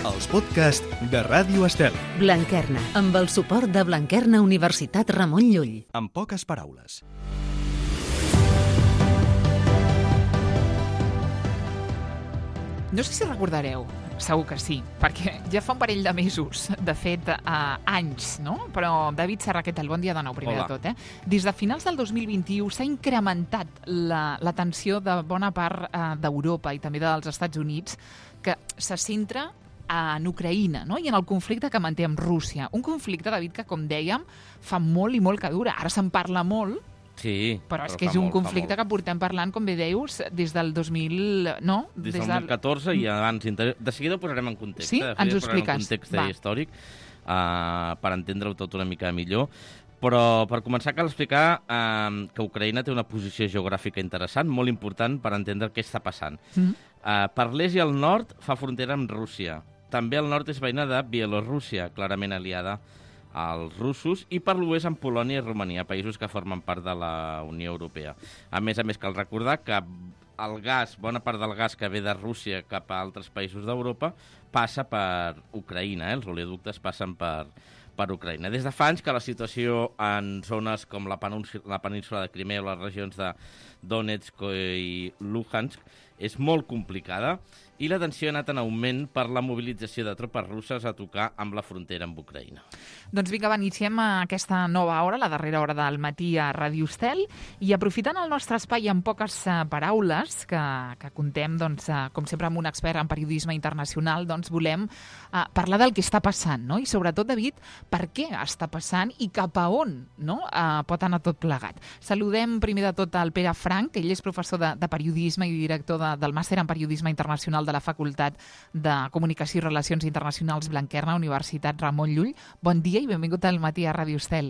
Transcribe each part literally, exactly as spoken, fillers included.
els podcasts de Ràdio Estel. Blanquerna, amb el suport de Blanquerna Universitat Ramon Llull. En poques paraules. No sé si recordareu, segur que sí, perquè ja fa un parell de mesos, de fet, eh, anys, no? Però David Serra, què tal? Bon dia de nou, primer Hola. de tot. Eh? Des de finals del dos mil vint-i-u s'ha incrementat la, la tensió de bona part eh, d'Europa i també dels Estats Units, que se centra en Ucraïna, no? I en el conflicte que manté amb Rússia. Un conflicte, David, que, com dèiem, fa molt i molt que dura. Ara se'n parla molt, Sí, però és però que fa és un molt, fa conflicte molt. que portem parlant, com bé deius, des del dos mil... No? Des del dos mil catorze i abans... inter- De seguida ho posarem en context. Sí? eh? De Ens seguida ho posarem expliques. en context Va. històric uh, per entendre-ho tot una mica millor. Però per començar cal explicar uh, que Ucraïna té una posició geogràfica interessant, molt important per entendre què està passant. Mm. Uh, per l'est i el nord fa frontera amb Rússia. També al nord és veïna de Bielorússia, clarament aliada als russos, i per l'oest amb Polònia i Romania, països que formen part de la Unió Europea. A més a més, cal recordar que el gas, bona part del gas que ve de Rússia cap a altres països d'Europa, passa per Ucraïna, eh? Els oleoductes passen per, per Ucraïna. Des de fa anys que la situació en zones com la península, la península de Crimea o les regions de Donetsk i Luhansk és molt complicada i la tensió ha anat en augment per la mobilització de tropes russes a tocar amb la frontera amb Ucraïna. Doncs vinga, va, iniciem aquesta nova hora, la darrera hora del matí a Ràdio Estel, i aprofitant el nostre espai en poques uh, paraules, que, que contem, doncs, uh, com sempre, amb un expert en periodisme internacional, doncs volem uh, parlar del que està passant, no? I sobretot, David, per què està passant i cap a on, no? Uh, pot anar tot plegat. Saludem primer de tot al Pere Frank, ell és professor de, de periodisme i director de, del màster en periodisme internacional de la Facultat de Comunicació i Relacions Internacionals Blanquerna, Universitat Ramon Llull. Bon dia i benvingut al matí a Ràdio Estel.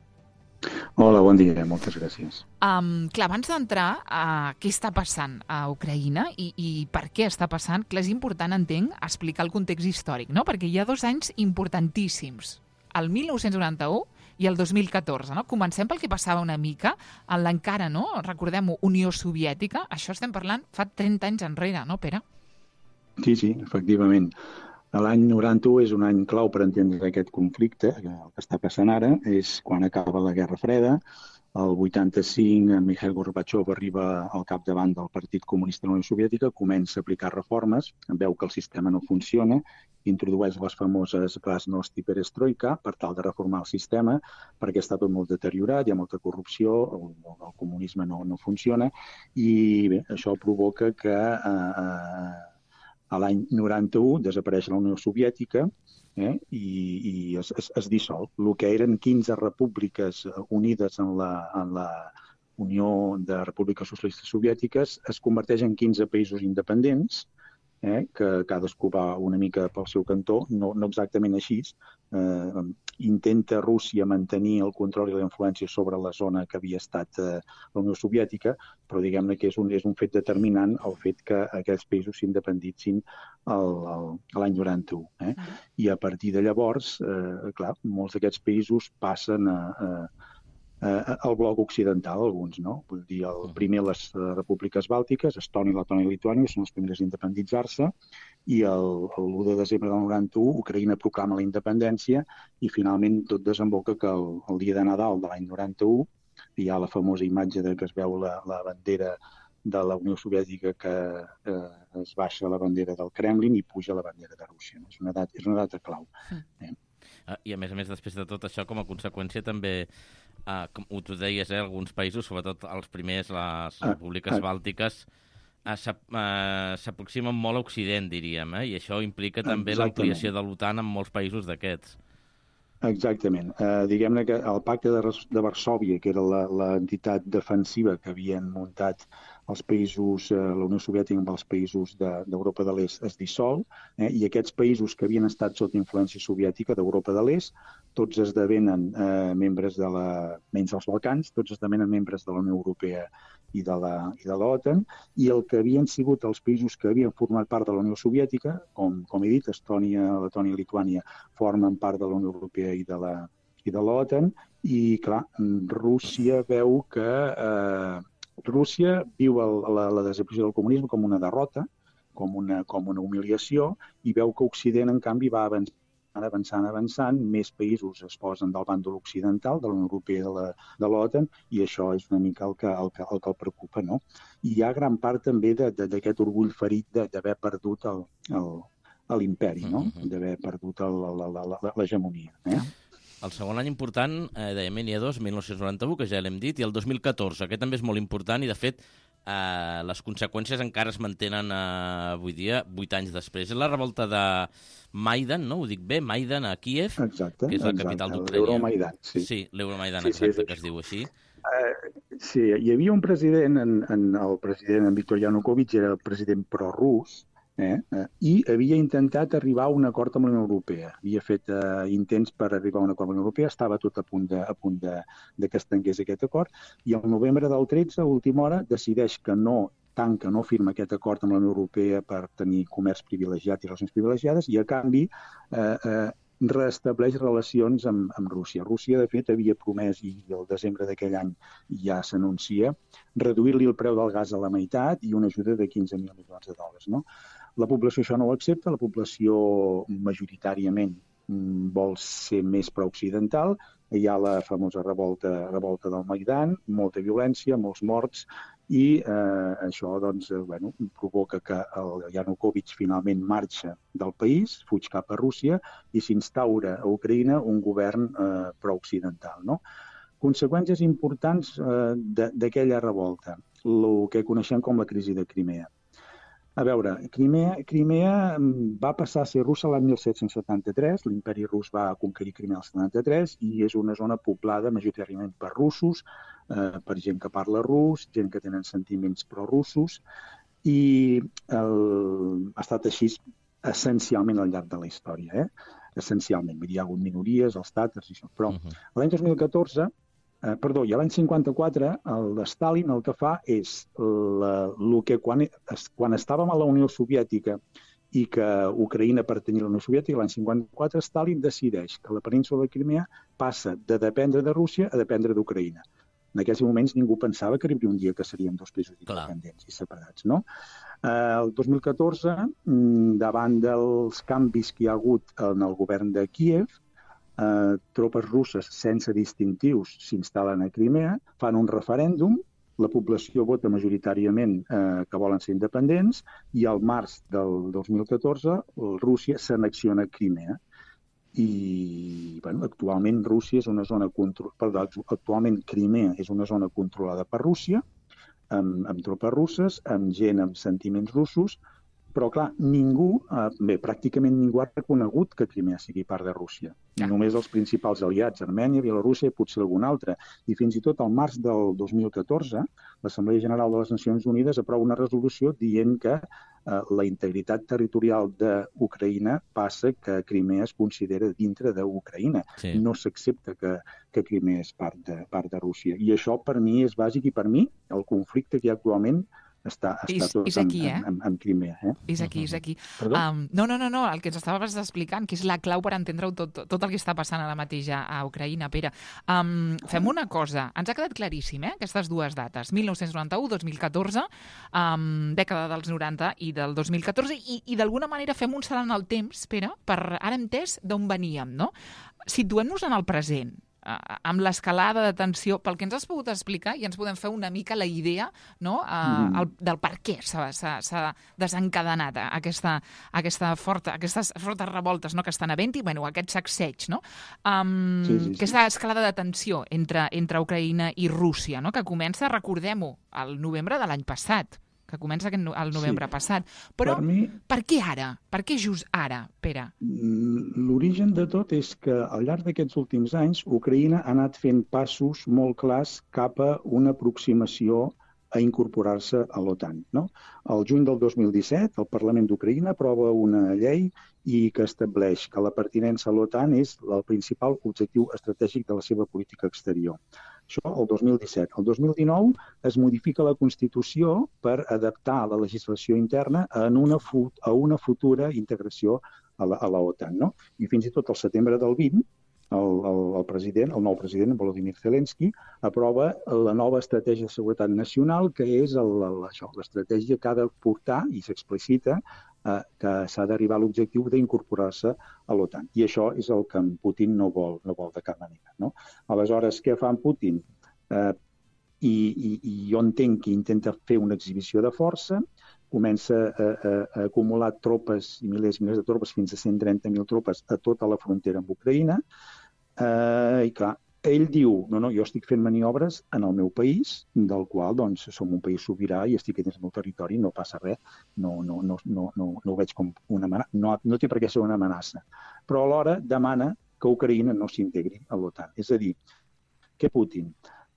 Hola, bon dia, moltes gràcies. Um, clar, abans d'entrar a uh, què està passant a Ucraïna i, i per què està passant, clar, és important, entenc, explicar el context històric, no? Perquè hi ha dos anys importantíssims, el mil nou-cents noranta-u i el dos mil catorze, no? Comencem pel que passava una mica en l'encara, no? Recordem-ho, Unió Soviètica, això estem parlant fa trenta anys enrere, no, Pere? Sí, sí, efectivament. L'any noranta-u és un any clau per entendre aquest conflicte. El que està passant ara és quan acaba la Guerra Freda. El vuitanta-cinc, en Mikhail Gorbachev arriba al capdavant del Partit Comunista de la Unió Soviètica, comença a aplicar reformes, veu que el sistema no funciona, introdueix les famoses glasnost i perestroika per tal de reformar el sistema, perquè està tot molt deteriorat, hi ha molta corrupció, el, el comunisme no, no funciona, i bé, això provoca que eh, a l'any noranta-u desapareix la Unió Soviètica eh, i, i es, es, es dissol. El que eren quinze repúbliques unides en la, en la Unió de Repúbliques Socialistes Soviètiques es converteix en quinze països independents, eh, que cadascú va una mica pel seu cantó, no, no exactament així. Eh, intenta Rússia mantenir el control i la influència sobre la zona que havia estat eh, la Unió Soviètica, però diguem-ne que és un, és un fet determinant el fet que aquells països s'independitzin l'any noranta-u. Eh? I a partir de llavors, eh, clar, molts d'aquests països passen a, a Uh, el bloc occidental, alguns, no? Vull dir, el primer les uh, repúbliques bàltiques, Estònia, Letònia i Lituània, són els primers a independitzar-se, i el, el u de desembre del noranta-u Ucraïna proclama la independència i finalment tot desemboca que el, el dia de Nadal de l'any noranta-u hi ha la famosa imatge de que es veu la, la bandera de la Unió Soviètica que eh, es baixa la bandera del Kremlin i puja la bandera de Rússia. És una data, és una data clau. Eh? Uh, I a més a més, després de tot això, com a conseqüència també, uh, com ho tu deies, eh, alguns països, sobretot els primers, les repúbliques ah, ah. bàltiques, uh, s'aproximen uh, molt a Occident, diríem, eh? I això implica també l'ampliació de l'OTAN en molts països d'aquests. Exactament. Uh, diguem-ne que el pacte de, de Varsòvia, que era l'entitat defensiva que havien muntat els països, eh, la Unió Soviètica amb els països d'Europa de, de l'Est es dissol, eh, i aquests països que havien estat sota influència soviètica d'Europa de l'Est, tots esdevenen eh, membres de la, menys dels Balcans, tots esdevenen membres de la Unió Europea i de la i de l'OTAN, i el que havien sigut els països que havien format part de la Unió Soviètica, com, com he dit, Estònia, Letònia i Lituània formen part de la Unió Europea i de la i de l'OTAN, i clar, Rússia veu que eh, Rússia viu el, la, la desaparició del comunisme com una derrota, com una, com una humiliació, i veu que Occident, en canvi, va avançant, avançant, avançant, més països es posen del bàndol occidental, de la Unió Europea, de la, de l'OTAN, i això és una mica el que el, que, el, que el preocupa, no? I hi ha gran part també d'aquest orgull ferit d'haver perdut el, el, l'imperi, no? D'haver perdut l'hegemonia. Eh? El segon any important, eh, dèiem, n'hi ha dos, mil nou-cents noranta-u, que ja l'hem dit, i el dos mil catorze. Aquest també és molt important i, de fet, eh, les conseqüències encara es mantenen eh, avui dia, vuit anys després. És la revolta de Maidan, no? Ho dic bé? Maidan a Kíev, exacte, que és la exacte, capital d'Ucraïna. L'Euromaidan, sí. Sí, l'Euromaidan, sí, exacte, sí, que es diu així. Uh, sí, hi havia un president, en, en el president en Viktor Yanukovych, era el president prorus, eh? Uh, i havia intentat arribar a un acord amb la Unió Europea. Havia fet uh, intents per arribar a un acord amb la Unió Europea, estava tot a punt de, a punt de, de que es tanqués aquest acord, i al novembre del tretze, a última hora, decideix que no tanca, no firma aquest acord amb la Unió Europea per tenir comerç privilegiat i relacions privilegiades, i a canvi eh, eh, reestableix relacions amb, amb Rússia. Rússia, de fet, havia promès, i el desembre d'aquell any ja s'anuncia, reduir-li el preu del gas a la meitat i una ajuda de quinze mil milions de dòlars. No? La població això no ho accepta, la població majoritàriament vol ser més pro-occidental, hi ha la famosa revolta, revolta del Maidan, molta violència, molts morts, i eh, això doncs, eh, bueno, provoca que el Yanukovych finalment marxa del país, fuig cap a Rússia i s'instaura a Ucraïna un govern eh, pro-occidental. No? Conseqüències importants eh, d'aquella revolta, el que coneixem com la crisi de Crimea. A veure, Crimea, Crimea va passar a ser russa l'any mil set-cents setanta-tres, l'imperi rus va conquerir Crimea el setanta-tres i és una zona poblada majoritàriament per russos, eh, per gent que parla rus, gent que tenen sentiments prorussos, i el, ha estat així essencialment al llarg de la història, eh? Essencialment. Hi ha hagut minories, els tàtars i això. Però uh-huh. l'any dos mil catorze, eh, perdó, i l'any cinquanta-quatre, el de Stalin el que fa és la, el que quan, quan estàvem a la Unió Soviètica i que Ucraïna pertanyia a la Unió Soviètica, l'any cinquanta-quatre, Stalin decideix que la península de Crimea passa de dependre de Rússia a dependre d'Ucraïna. En aquells moments ningú pensava que arribaria un dia que serien dos països independents i separats, no? El dos mil catorze, davant dels canvis que hi ha hagut en el govern de Kíev, eh, tropes russes sense distintius s'instal·len a Crimea, fan un referèndum, la població vota majoritàriament eh, que volen ser independents, i al març del dos mil catorze Rússia s'annexiona a Crimea. I bueno, actualment Rússia és una zona contro... Perdó, actualment Crimea és una zona controlada per Rússia, amb, amb tropes russes, amb gent amb sentiments russos, però, clar, ningú, eh, bé, pràcticament ningú ha reconegut que Crimea sigui part de Rússia. Ja. Només els principals aliats, Armènia, Bielorússia i potser algun altre. I fins i tot al març del dos mil catorze, l'Assemblea General de les Nacions Unides aprova una resolució dient que eh, la integritat territorial d'Ucraïna passa que Crimea es considera dintre d'Ucraïna. Sí. No s'accepta que, que Crimea és part de, part de Rússia. I això, per mi, és bàsic, i per mi, el conflicte que hi ha actualment està, està és, tot és aquí, en, eh? en, en Crimea. Eh? És aquí, és aquí. Um, no, no, no, no, el que ens estaves explicant, que és la clau per entendre tot, tot el que està passant ara mateix a, a Ucraïna, Pere. Um, fem una cosa, ens ha quedat claríssim, eh, aquestes dues dates, mil nou-cents noranta-u, dos mil catorze, um, dècada dels noranta i del dos mil catorze, i, i d'alguna manera fem un salt en el temps, Pere, per ara entès d'on veníem, no? Situem-nos en el present, amb l'escalada de tensió, pel que ens has pogut explicar, i ens podem fer una mica la idea, no? uh, el, del per què s'ha desencadenat aquesta, aquesta forta, aquestes fortes revoltes, no? Que estan havent-hi, bueno, aquest sacseig, no? Um, sí, sí, sí. Aquesta escalada de tensió entre, entre Ucraïna i Rússia, no? Que comença, recordem-ho, al novembre de l'any passat, que comença el novembre sí. passat. Però per, mi, per què ara? Per què just ara, Pere? L'origen de tot és que al llarg d'aquests últims anys Ucraïna ha anat fent passos molt clars cap a una aproximació a incorporar-se a l'OTAN. No? El juny del dos mil disset, el Parlament d'Ucraïna aprova una llei i que estableix que la pertinença a l'OTAN és el principal objectiu estratègic de la seva política exterior. Això el dos mil disset. El dos mil dinou es modifica la Constitució per adaptar la legislació interna en una, a una futura integració a la, a la OTAN. No? I fins i tot al setembre del vint el, el, el president, el nou president, Volodymyr Zelensky, aprova la nova estratègia de seguretat nacional, que és el, el, això, l'estratègia que ha de portar, i s'explicita, eh, que s'ha d'arribar a l'objectiu d'incorporar-se a l'OTAN. I això és el que en Putin no vol, no vol de cap manera. No? Aleshores, què fa en Putin? Eh, i, i, I jo entenc que intenta fer una exhibició de força, comença a, a, a acumular tropes, i milers i milers de tropes, fins a cent trenta mil tropes a tota la frontera amb Ucraïna. Eh, I clar, ell diu, no, no, jo estic fent maniobres en el meu país, del qual doncs, som un país sobirà i estic dins del meu territori, no passa res, no, no, no, no, no, no ho veig com una amenaça, no, no té per què ser una amenaça. Però alhora demana que Ucraïna no s'integri a l'OTAN. És a dir, que Putin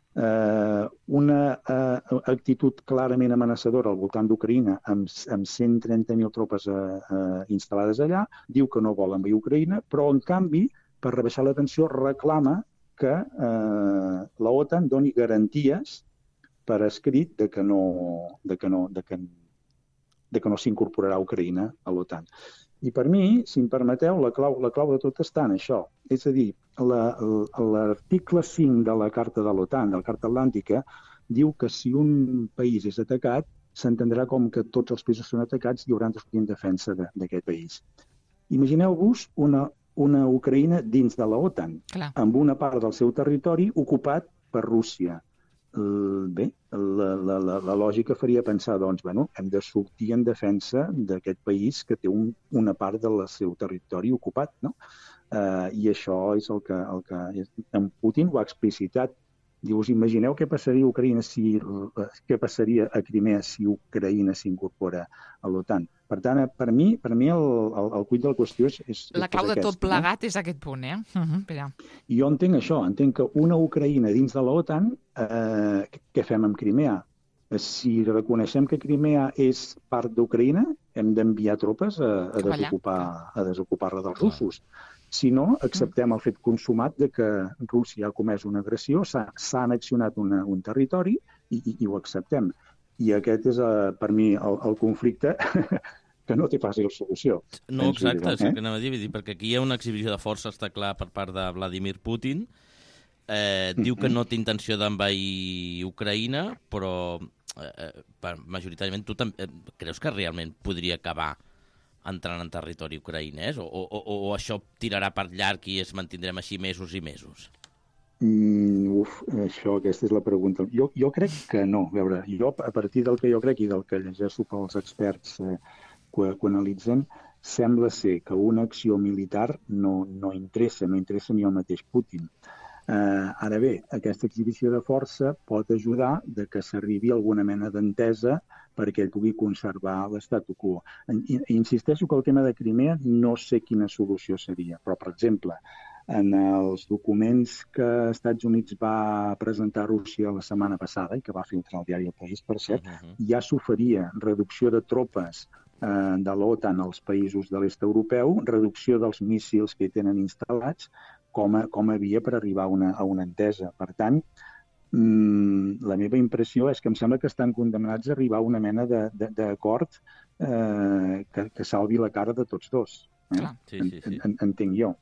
Uh, una uh, actitud clarament amenaçadora al voltant d'Ucraïna amb, amb cent trenta mil tropes uh, uh, instal·lades allà, diu que no vol envair Ucraïna, però en canvi, per rebaixar la tensió, reclama que uh, la OTAN doni garanties per escrit de que no, de que no, de que, de que no s'incorporarà Ucraïna a l'OTAN. I per mi, si em permeteu, la clau, la clau de tot està en això. És a dir, l'article cinc de la Carta de l'OTAN, de la Carta Atlàntica, diu que si un país és atacat, s'entendrà com que tots els països són atacats i hauran de sortir en defensa d'aquest país. Imagineu-vos una, una Ucraïna dins de la OTAN, Clar. amb una part del seu territori ocupat per Rússia. Bé, la, la, la, la lògica faria pensar, doncs, bueno, hem de sortir en defensa d'aquest país que té un, una part del seu territori ocupat, no? Uh, I això és el que, el que és. En Putin ho ha explicitat. Diu, us imagineu què passaria a Ucraïna si, què passaria a Crimea si Ucraïna s'incorpora a l'OTAN. Per tant, per mi, per mi el, el, el cuit de la qüestió és, és La clau és de aquest, tot plegat no? És aquest punt, eh? Uh-huh, Pere. I jo entenc això, entenc que una Ucraïna dins de l'OTAN, eh, què fem amb Crimea? Si reconeixem que Crimea és part d'Ucraïna, hem d'enviar tropes a, a desocupar, a desocupar-la dels russos. Si no, acceptem el fet consumat de que Rússia ha comès una agressió, s'ha annexionat una, un territori i, i, i ho acceptem. I aquest és, uh, per mi, el, el conflicte que no té fàcil solució. No, exacte, dir, és el que anava a dir, perquè aquí hi ha una exhibició de força, està clar, per part de Vladimir Putin. Eh, diu que no té intenció d'envair Ucraïna, però eh, majoritàriament tu també creus que realment podria acabar entrant en territori ucraïnès? O, o, o això tirarà per llarg i es mantindrem així mesos i mesos? Mm, uf, això, aquesta és la pregunta. Jo, jo crec que no. A veure, jo, a partir del que jo crec i del que llegeixo pels experts eh, que, que analitzen, sembla ser que una acció militar no, no interessa, no interessa ni el mateix Putin. Eh, ara bé, aquesta exhibició de força pot ajudar de que s'arribi a alguna mena d'entesa perquè ell pugui conservar l'statu quo. Insisteixo que el tema de Crimea no sé quina solució seria, però, per exemple, en els documents que els Estats Units va presentar a Rússia la setmana passada i que va filtrar el diari El País, per cert, uh-huh. ja s'oferia reducció de tropes eh, de l'OTAN als països de l'est europeu, reducció dels míssils que hi tenen instal·lats, com a, com a via per arribar a una, a una entesa. Per tant, mmm, la meva impressió és que em sembla que estan condemnats a arribar a una mena d'acord eh, que, que salvi la cara de tots dos. Eh? Clar. Sí, sí, sí. En, en, entenc jo.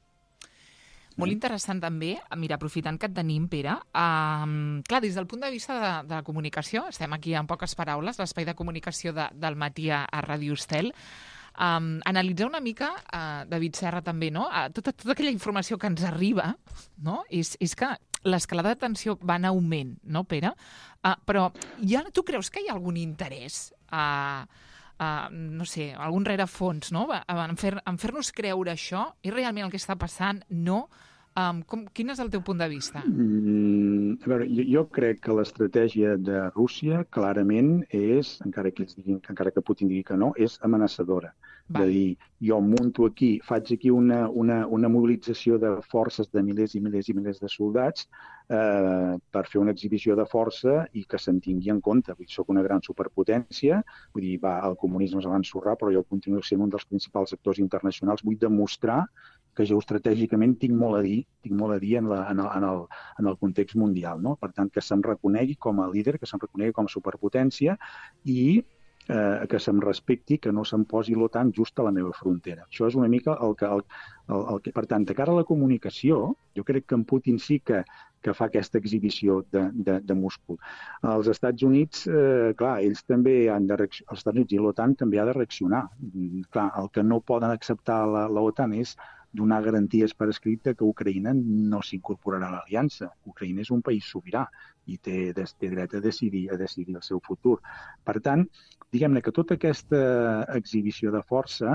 Molt interessant també, mira, aprofitant que et tenim, Pere, um, clar, des del punt de vista de, de la comunicació, estem aquí en poques paraules, l'espai de comunicació de, del matí a, a Ràdio Estel, um, analitzar una mica, uh, David Serra també, no? Uh, tota, tota aquella informació que ens arriba, no? És, és que l'escalada de tensió va en augment, no, Pere? Uh, però ja tu creus que hi ha algun interès a... Uh, Uh, no sé, algun rerefons, no? En, fer, en fer-nos creure això, és realment el que està passant? No? Um, com, quin és el teu punt de vista? Mm, a veure, jo, jo crec que l'estratègia de Rússia clarament és, encara que, ells diguin, encara que Putin digui que no, és amenaçadora. Va. De dir, jo munto aquí, faig aquí una, una, una mobilització de forces de milers i milers i milers de soldats eh, per fer una exhibició de força i que se'n tingui en compte. Vull dir, soc una gran superpotència, vull dir, va, el comunisme es va ensorrar, però jo continuo sent un dels principals actors internacionals. Vull demostrar que geoestratègicament tinc molt a dir, tinc molt a dir en, la, en, el, en, el, en el context mundial, no? Per tant, que se'm reconegui com a líder, que se'm reconegui com a superpotència i eh, que se'm respecti, que no se'm posi l'OTAN just a la meva frontera. Això és una mica el que... El, el, el que per tant, de cara a la comunicació, jo crec que en Putin sí que, que fa aquesta exhibició de, de, de múscul. Els Estats Units, eh, clar, ells també han de reaccionar, els Estats Units i l'OTAN també ha de reaccionar. Clar, el que no poden acceptar la, la OTAN és donar garanties per escrit que Ucraïna no s'incorporarà a l'aliança. Ucraïna és un país sobirà i té, té dret a decidir, a decidir el seu futur. Per tant, diguem-ne que tota aquesta exhibició de força,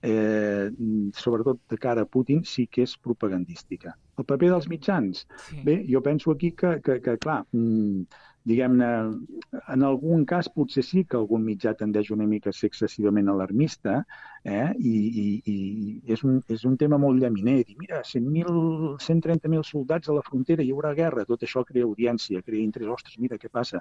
eh, sobretot de cara a Putin, sí que és propagandística. El paper dels mitjans? Sí. Bé, jo penso aquí que, que, que clar, diguem-ne, en algun cas potser sí que algun mitjà tendeix una mica a ser excessivament alarmista, eh? I, i, i és, un, és un tema molt llaminer. Dir, mira, cent mil, cent trenta mil soldats a la frontera, hi haurà guerra, tot això crea audiència, crea interès, ostres, mira què passa.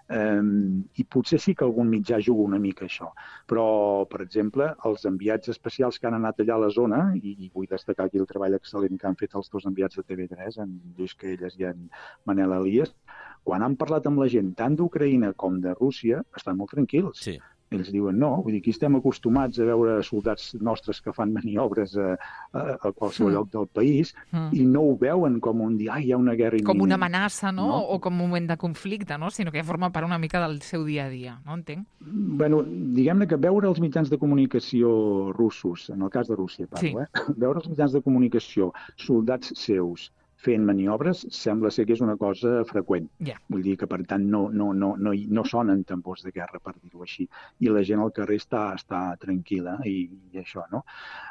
Um, I potser sí que algun mitjà juga una mica això. Però, per exemple, els enviats especials que han anat allà a la zona, i, i vull destacar aquí el treball excel·lent que han fet els dos enviats de T V tres, en Lluís Caelles i en Manel Elias, quan han parlat amb la gent tant d'Ucraïna com de Rússia, estan molt tranquils. Sí. Ells diuen no, vull dir, aquí estem acostumats a veure soldats nostres que fan maniobres a, a, a qualsevol mm. lloc del país mm. i no ho veuen com un dir, ai, hi ha una guerra imminent. Com una amenaça, no? no? O com un moment de conflicte, no? Sinó que forma part una mica del seu dia a dia, no entenc? Bueno, diguem-ne que veure els mitjans de comunicació russos, en el cas de Rússia parlo, sí. eh? Veure els mitjans de comunicació, soldats seus, fent maniobres, sembla ser que és una cosa freqüent. Yeah. Vull dir que, per tant, no, no, no, no, no sonen tambors de guerra, per dir-ho així. I la gent al carrer està, està tranquil·la i, i això, no?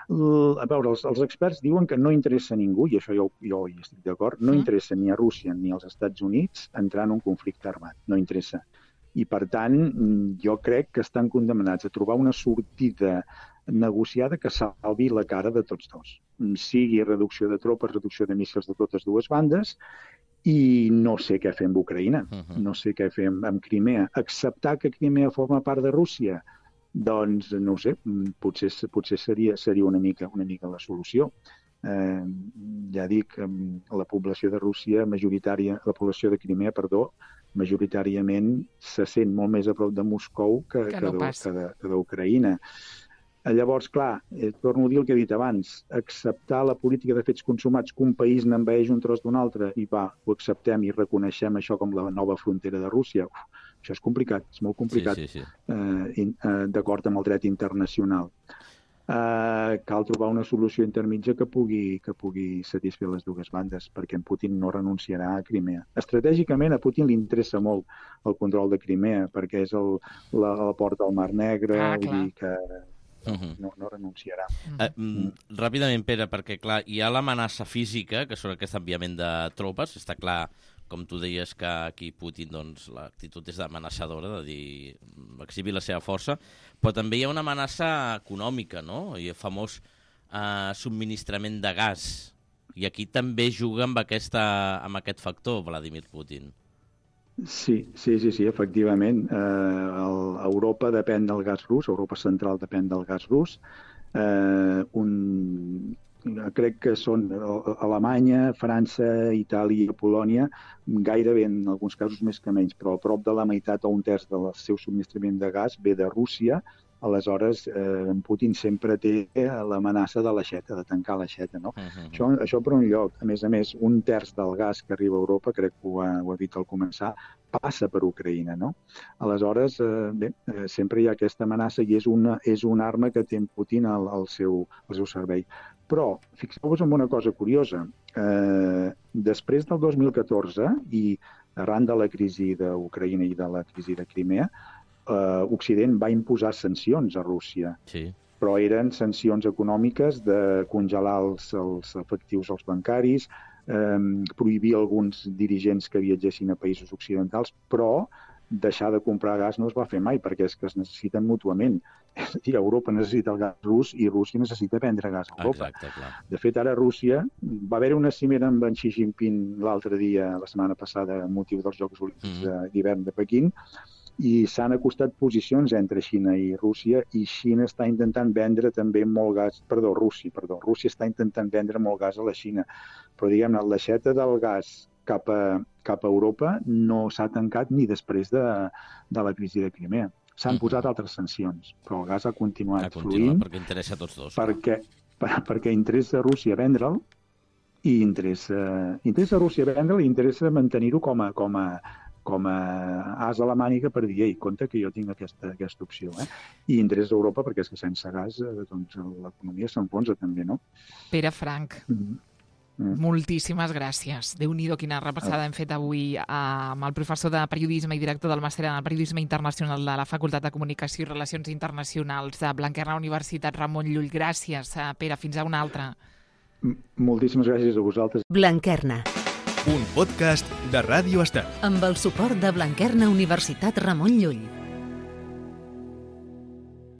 L, a veure, els, els experts diuen que no interessa a ningú, i això jo, jo hi estic d'acord, no mm. interessa ni a Rússia ni als Estats Units entrar en un conflicte armat. No interessa. I, per tant, jo crec que estan condemnats a trobar una sortida negociada que salvi la cara de tots dos. Sigui reducció de tropes, reducció de míssils de totes dues bandes, i no sé què fer amb Ucraïna, uh-huh. no sé què fer amb, amb Crimea. Acceptar que Crimea forma part de Rússia, doncs, no ho sé, potser, potser seria, seria una mica, una mica la solució. Eh, ja dic, la població de Rússia majoritària, la població de Crimea, perdó, majoritàriament se sent molt més a prop de Moscou que, que, no que d'Ucraïna. Llavors, clar, eh, torno a dir el que he dit abans, acceptar la política de fets consumats que un país n'envaeix un tros d'un altre i va, ho acceptem i reconeixem això com la nova frontera de Rússia, uf, això és complicat, és molt complicat, sí, sí, sí. Eh, eh, d'acord amb el dret internacional. Eh, cal trobar una solució intermitja que pugui, que pugui satisfer les dues bandes, perquè en Putin no renunciarà a Crimea. Estratègicament a Putin li interessa molt el control de Crimea, perquè és el, la, la porta al Mar Negre, ah, vull dir que Uh-huh. no, no renunciarà. Uh, mm, ràpidament, Pere, perquè clar, hi ha l'amenaça física, que són aquest enviament de tropes. Està clar, com tu deies, que aquí Putin, doncs, l'actitud és amenaçadora, de dir, exhibir la seva força, però també hi ha una amenaça econòmica, no? I el famós uh, subministrament de gas. I aquí també juga amb, aquesta, amb aquest factor, Vladimir Putin. Sí, sí, sí, sí, efectivament. Eh, el, Europa depèn del gas rus, Europa central depèn del gas rus. Eh, un, crec que són Alemanya, França, Itàlia, Polònia, gairebé en alguns casos més que menys, però a prop de la meitat o un terç del seu subministrament de gas ve de Rússia. Aleshores, eh, en Putin sempre té l'amenaça de l'aixeta, de tancar l'aixeta, no? Uh-huh. Això, això per un lloc. A més a més, un terç del gas que arriba a Europa, crec que ho ha, ho ha dit al començar, passa per Ucraïna, no? Aleshores, eh, bé, eh, sempre hi ha aquesta amenaça i és una, és una arma que té en Putin al, al, seu, al seu servei. Però, fixeu-vos en una cosa curiosa. Eh, després del dos mil catorze i arran de la crisi d'Ucraïna i de la crisi de Crimea, Uh, Occident va imposar sancions a Rússia, sí. Però eren sancions econòmiques de congelar els, els efectius als bancaris, um, prohibir alguns dirigents que viatgessin a països occidentals, però deixar de comprar gas no es va fer mai, perquè és que es necessiten mútuament. És a dir, Europa necessita el gas rus i Rússia necessita vendre gas a Europa. Exacte, clar. De fet, ara Rússia, va haver una cimera amb en Xi Jinping l'altre dia, la setmana passada, amb motiu dels Jocs Olímpics mm. d'hivern de Pequín, i s'han acostat posicions entre Xina i Rússia i Xina està intentant vendre també molt gas, perdó, Rússia, perdó, Rússia està intentant vendre molt gas a la Xina, però diguem-ne, l'aixeta del gas cap a, cap a Europa no s'ha tancat ni després de, de la crisi de Crimea. S'han Mhm. posat altres sancions, però el gas ha continuat Ha continuat fluint perquè interessa a tots dos. perquè, per, perquè interessa a Rússia vendre'l i interessa, interessa a Rússia vendre'l i interessa mantenir-ho com a, com a, com a as a la màniga per dir, ei, compte que jo tinc aquesta, aquesta opció. Eh? I interessa a Europa perquè és que sense gas eh, doncs, l'economia s'enfonsa també, no? Pere Frank, Mm. Mm. moltíssimes gràcies. Déu-n'hi-do quina repassada hem fet avui amb el professor de Periodisme i director del Màster en Periodisme Internacional de la Facultat de Comunicació i Relacions Internacionals de Blanquerna Universitat Ramon Llull. Gràcies, Pere. Fins a una altra. M- Moltíssimes gràcies a vosaltres. Blanquerna, Un podcast de Ràdio Estel. amb el suport de Blanquerna Universitat Ramon Llull.